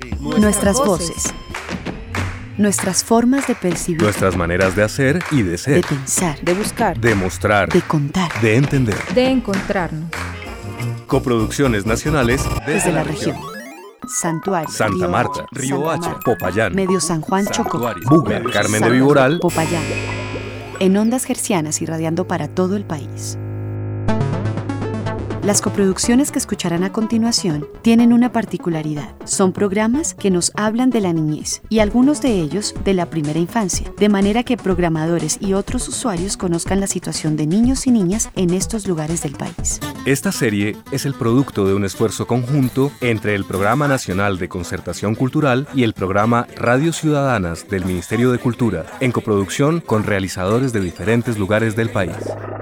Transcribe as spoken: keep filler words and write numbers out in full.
Nuestras voces. Nuestras formas de percibir. Nuestras maneras de hacer y de ser. De pensar. De buscar. De mostrar. De contar. De entender. De encontrarnos. Coproducciones nacionales desde, Desde la, la región. región. Santuario. Santa Río Marta, Hacha, Río Santa Hacha, Marta, Popayán. Medio San Juan, Chocó. Santuario, Buga, Carmen de Santa- Viboral. Popayán. En ondas hercianas irradiando para todo el país. Las coproducciones que escucharán a continuación tienen una particularidad. Son programas que nos hablan de la niñez y algunos de ellos de la primera infancia, de manera que programadores y otros usuarios conozcan la situación de niños y niñas en estos lugares del país. Esta serie es el producto de un esfuerzo conjunto entre el Programa Nacional de Concertación Cultural y el programa Radio Ciudadanas del Ministerio de Cultura, en coproducción con realizadores de diferentes lugares del país.